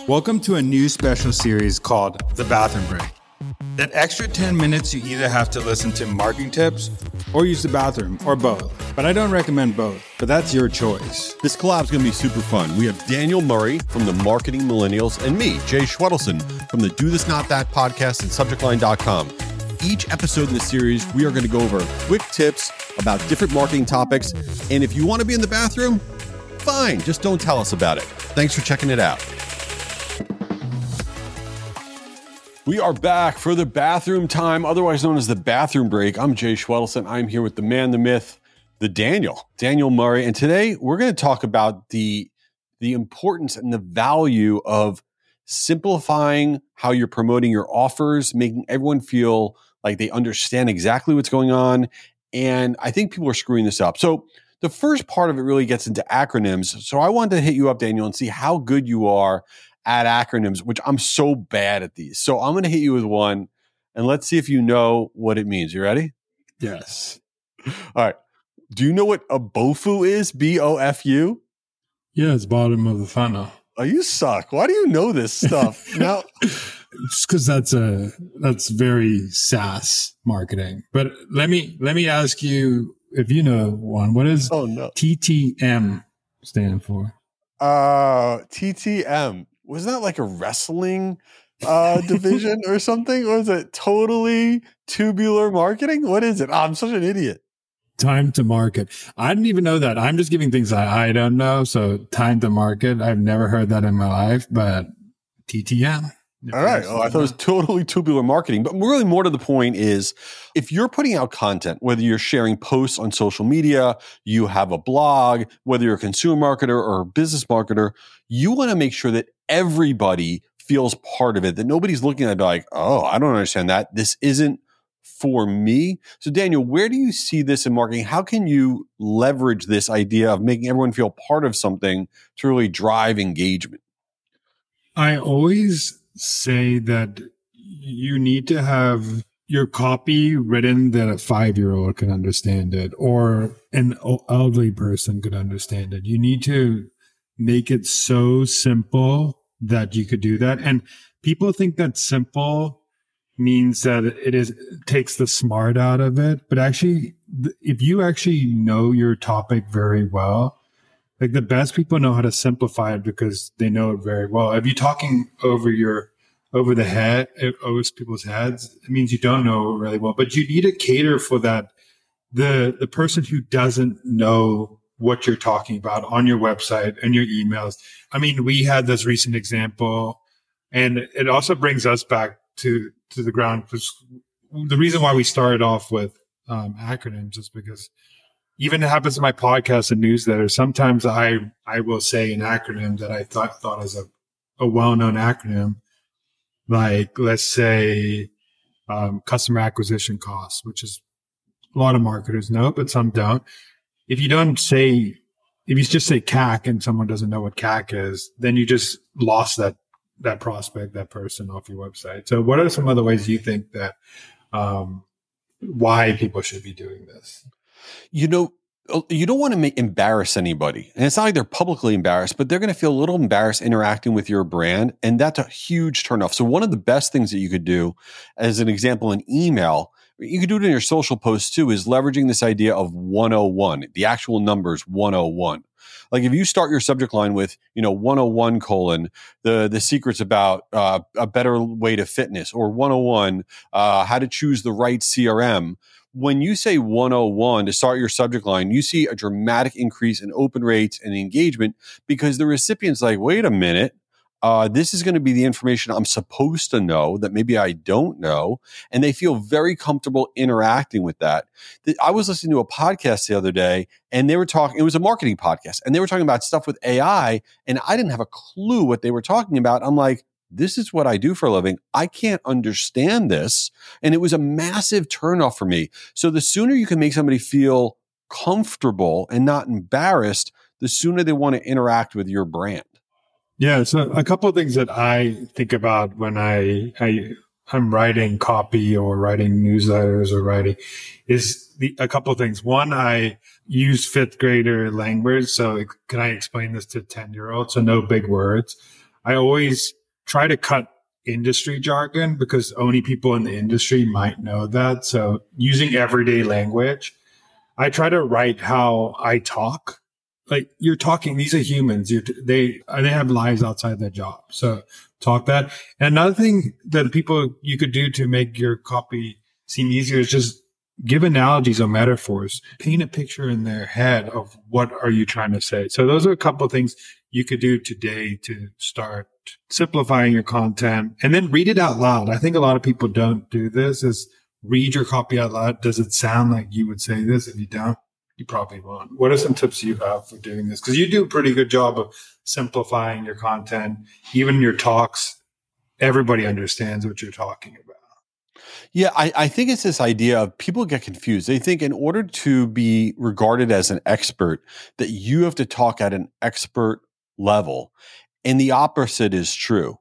Welcome to a new special series called The Bathroom Break. That extra 10 minutes you either have to listen to marketing tips or use the bathroom or both. But I don't recommend both, but that's your choice. This collab is going to be super fun. We have Daniel Murray from the Marketing Millennials and me, Jay Schwedelson from the Do This Not That podcast and subjectline.com. Each episode in the series, we are going to go over quick tips about different marketing topics. And if you want to be in the bathroom, fine, just don't tell us about it. Thanks for checking it out. We are back for the bathroom time, otherwise known as the bathroom break. I'm Jay Schwedelson. I'm here with the man, the myth, the Daniel Murray. And today we're going to talk about the importance and the value of simplifying how you're promoting your offers, making everyone feel like they understand exactly what's going on. And I think people are screwing this up. So the first part of it really gets into acronyms. So I wanted to hit you up, Daniel, and see how good you are at acronyms, which I'm so bad at these. So I'm going to hit you with one, and let's see if you know what it means. You ready? Yes. All right. Do you know what a BOFU is? BOFU? Yeah, it's bottom of the funnel. Oh, you suck. Why do you know this stuff? Now, it's because that's very SaaS marketing. But let me ask you if you know one. What does TTM stand for? TTM. Was that like a wrestling division or something? Or is it totally tubular marketing? What is it? Oh, I'm such an idiot. Time to market. I didn't even know that. I'm just giving things I don't know. So time to market. I've never heard that in my life, but TTM. All right. Oh, I thought it was totally tubular marketing. But really more to the point is if you're putting out content, whether you're sharing posts on social media, you have a blog, whether you're a consumer marketer or a business marketer, you want to make sure that everybody feels part of it, that nobody's looking at it like, oh, I don't understand that. This isn't for me. So Daniel, where do you see this in marketing? How can you leverage this idea of making everyone feel part of something to really drive engagement? I always say that you need to have your copy written that a 5-year-old can understand it or an elderly person could understand it. You need to make it so simple that you could do that. And people think that simple means that it takes the smart out of it. But actually, if you actually know your topic very well, like the best people know how to simplify it because they know it very well. If you're talking over the head, over people's heads, it means you don't know it really well. But you need to cater for that. The person who doesn't know what you're talking about on your website and your emails. I mean, we had this recent example, and it also brings us back to the ground. The reason why we started off with acronyms is because even it happens in my podcast and newsletter. Sometimes I will say an acronym that I thought as a well-known acronym, like let's say customer acquisition costs, which is a lot of marketers know, but some don't. If you just say CAC and someone doesn't know what CAC is, then you just lost that prospect, that person off your website. So what are some other ways you think that why people should be doing this? You know, you don't want to embarrass anybody. And it's not like they're publicly embarrassed, but they're going to feel a little embarrassed interacting with your brand. And that's a huge turnoff. So one of the best things that you could do, as an example, in email, you could do it in your social posts too, is leveraging this idea of 101, the actual numbers 101. Like if you start your subject line with, 101 : the secrets about a better way to fitness, or 101, how to choose the right CRM. When you say 101 to start your subject line, you see a dramatic increase in open rates and engagement because the recipient's like, wait a minute. This is going to be the information I'm supposed to know that maybe I don't know. And they feel very comfortable interacting with that. I was listening to a podcast the other day and they were talking, it was a marketing podcast, and they were talking about stuff with AI, and I didn't have a clue what they were talking about. I'm like, this is what I do for a living. I can't understand this. And it was a massive turnoff for me. So the sooner you can make somebody feel comfortable and not embarrassed, the sooner they want to interact with your brand. Yeah, so a couple of things that I think about when I'm writing copy or writing newsletters or writing is a couple of things. One, I use fifth grader language. So can I explain this to 10-year-olds? So no big words. I always try to cut industry jargon because only people in the industry might know that. So using everyday language, I try to write how I talk. Like you're talking, these are humans. They have lives outside their job. So talk that. And another thing that you could do to make your copy seem easier is just give analogies or metaphors. Paint a picture in their head of what are you trying to say. So those are a couple of things you could do today to start simplifying your content, and then read it out loud. I think a lot of people don't do this, is read your copy out loud. Does it sound like you would say this? If you don't, you probably won't. What are some tips you have for doing this? Because you do a pretty good job of simplifying your content, even your talks. Everybody understands what you're talking about. Yeah, I think it's this idea of people get confused. They think in order to be regarded as an expert, that you have to talk at an expert level. And the opposite is true.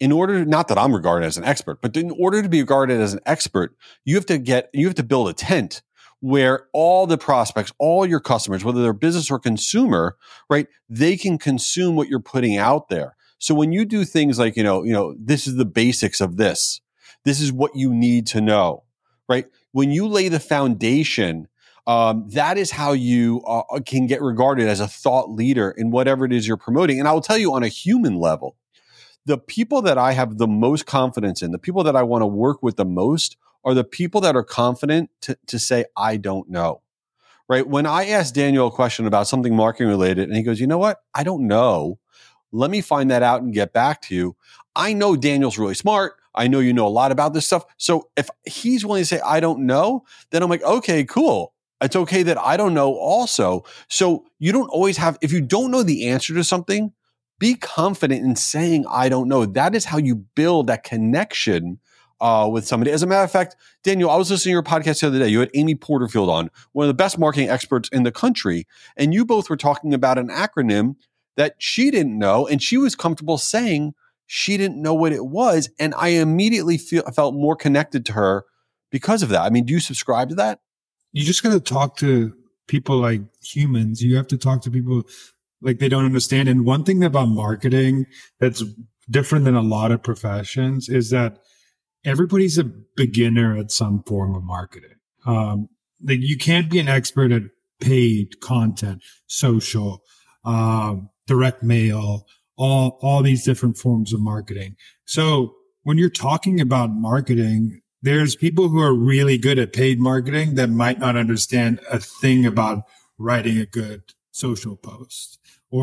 Not that I'm regarded as an expert, but in order to be regarded as an expert, you have to build a tent where all the prospects, all your customers, whether they're business or consumer, right, they can consume what you're putting out there. So when you do things like, this is the basics of this. This is what you need to know, right? When you lay the foundation, that is how you can get regarded as a thought leader in whatever it is you're promoting. And I will tell you, on a human level, the people that I have the most confidence in, the people that I want to work with the most, are the people that are confident to say, I don't know, right? When I asked Daniel a question about something marketing related, and he goes, you know what? I don't know. Let me find that out and get back to you. I know Daniel's really smart. I know you know a lot about this stuff. So if he's willing to say, I don't know, then I'm like, okay, cool. It's okay that I don't know also. So you don't always if you don't know the answer to something, be confident in saying, I don't know. That is how you build that connection with somebody. As a matter of fact, Daniel, I was listening to your podcast the other day. You had Amy Porterfield on, one of the best marketing experts in the country. And you both were talking about an acronym that she didn't know, and she was comfortable saying she didn't know what it was. And I immediately felt more connected to her because of that. I mean, do you subscribe to that? You just got to talk to people like humans. You have to talk to people like they don't understand. And one thing about marketing that's different than a lot of professions is that everybody's a beginner at some form of marketing. Like you can't be an expert at paid content, social, direct mail, all these different forms of marketing. So when you're talking about marketing, there's people who are really good at paid marketing that might not understand a thing about writing a good social post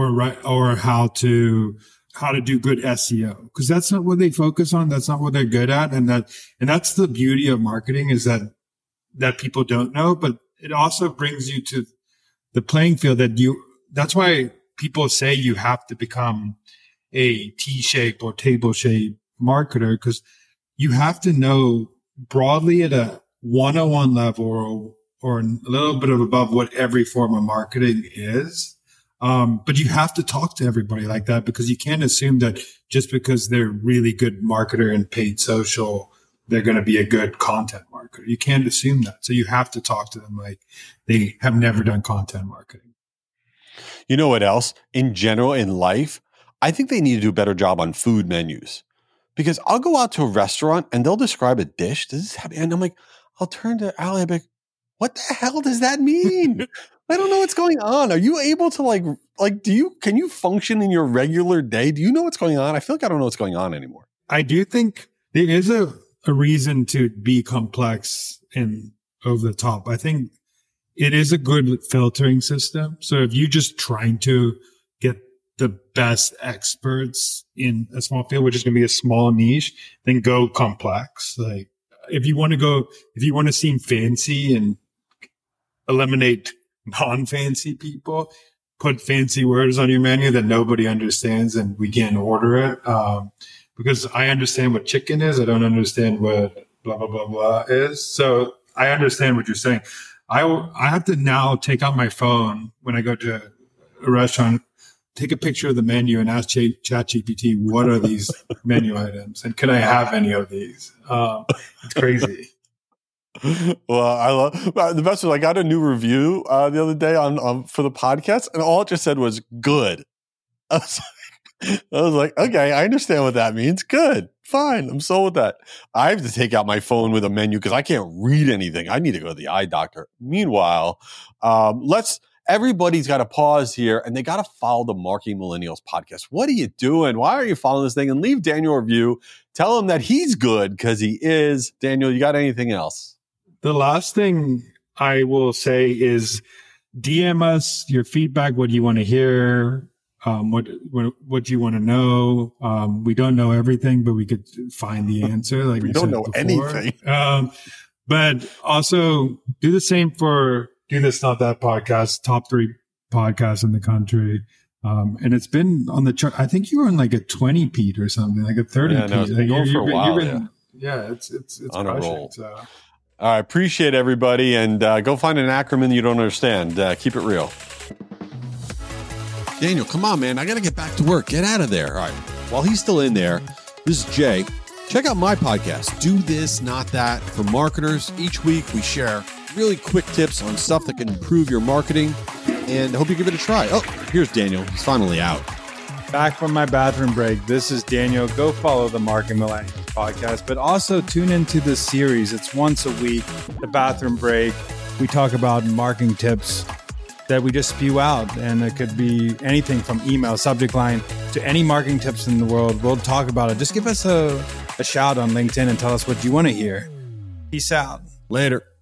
or how to do good SEO, because that's not what they focus on. That's not what they're good at. And that's the beauty of marketing, is that people don't know, but it also brings you to the playing field that's why people say you have to become a T-shape or table shape marketer, because you have to know broadly at a 101 level or a little bit of above what every form of marketing is. But you have to talk to everybody like that, because you can't assume that just because they're really good marketer in paid social, they're going to be a good content marketer. You can't assume that. So you have to talk to them like they have never done content marketing. You know what else? In general, in life, I think they need to do a better job on food menus. Because I'll go out to a restaurant and they'll describe a dish. Does this happen? And I'm like, I'll turn to Ali and be like, what the hell does that mean? I don't know what's going on. Are you able to can you function in your regular day? Do you know what's going on? I feel like I don't know what's going on anymore. I do think there is a reason to be complex and over the top. I think it is a good filtering system. So if you're just trying to get the best experts in a small field, which is going to be a small niche, then go complex. Like if you want to seem fancy and eliminate non-fancy people, put fancy words on your menu that nobody understands and we can't order it. Because I understand what chicken is. I don't understand what blah, blah, blah, blah is. So I understand what you're saying. I have to now take out my phone when I go to a restaurant, take a picture of the menu and ask ChatGPT, what are these menu items? And can I have any of these? It's crazy. Well, I love the best was I got a new review the other day on for the podcast, and all it just said was good. I was I was like, okay, I understand what that means. Good. Fine. I'm sold with that. I have to take out my phone with a menu because I can't read anything. I need to go to the eye doctor. Meanwhile, everybody's got to pause here and they got to follow the Marketing Millennials podcast. What are you doing? Why are you following this thing? And leave Daniel a review. Tell him that he's good because he is. Daniel, you got anything else? The last thing I will say is DM us your feedback. What do you want to hear? What do you want to know? We don't know everything, but we could find the answer. Like we don't know anything. But also do the same for Do This Not That podcast, top 3 podcasts in the country. And it's been on the chart. I think you were on like a 20 Pete or something, like a 30 Pete. No, it's been going for a while. It's on crushing, a roll. So. All right, appreciate everybody, and go find an acronym you don't understand. Keep it real. Daniel, come on, man. I got to get back to work. Get out of there. All right. While he's still in there, this is Jay. Check out my podcast, Do This, Not That, for marketers. Each week, we share really quick tips on stuff that can improve your marketing, and I hope you give it a try. Oh, here's Daniel. He's finally out. Back from my bathroom break. This is Daniel. Go follow the Marketing Millennials podcast, but also tune into this series. It's once a week, the bathroom break. We talk about marketing tips that we just spew out, and it could be anything from email, subject line, to any marketing tips in the world. We'll talk about it. Just give us a shout on LinkedIn and tell us what you want to hear. Peace out. Later.